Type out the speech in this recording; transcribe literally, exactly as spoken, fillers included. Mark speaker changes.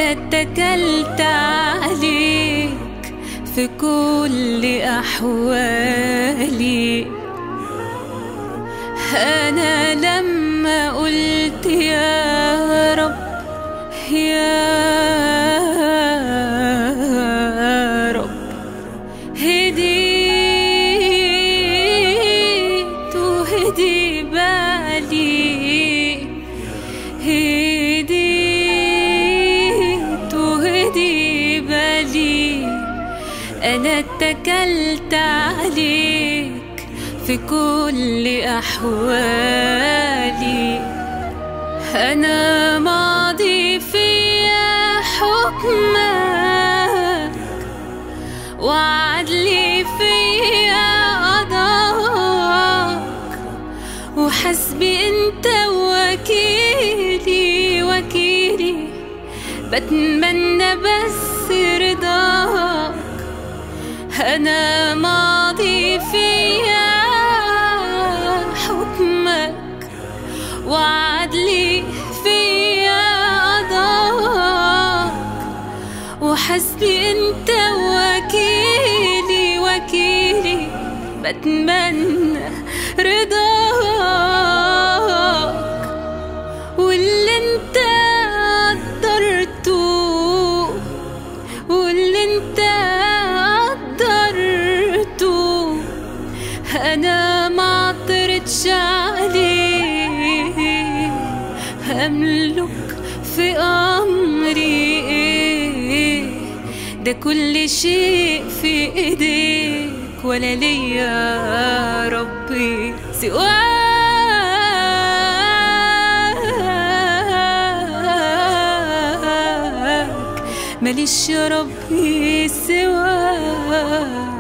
Speaker 1: أنا اتكلت عليك في كل أحوالي. أنا لما قلت يا رب يا رب هديت وهدي بالي، هديت وهدي بالي. أنا اتكلت عليك في كل أحوالي. أنا ماضي فيا حكمك وعدلي فيا قضاك، وحسبي انت وكيلي وكيلي، بتمنى بس رضاك. أنا ماضي فيا حكمك وعدلي فيا قضاك، وحسبي انت وكيلي وكيلي، بتمنى رضاك. واللي انت قدرته واللي انت قدرته أنا ما عطرتش عليه. أملك في أمري إيه؟ ده كل شيء في إيديك، ولا ليا يا ربي سواك، ماليش يا ربي سواك.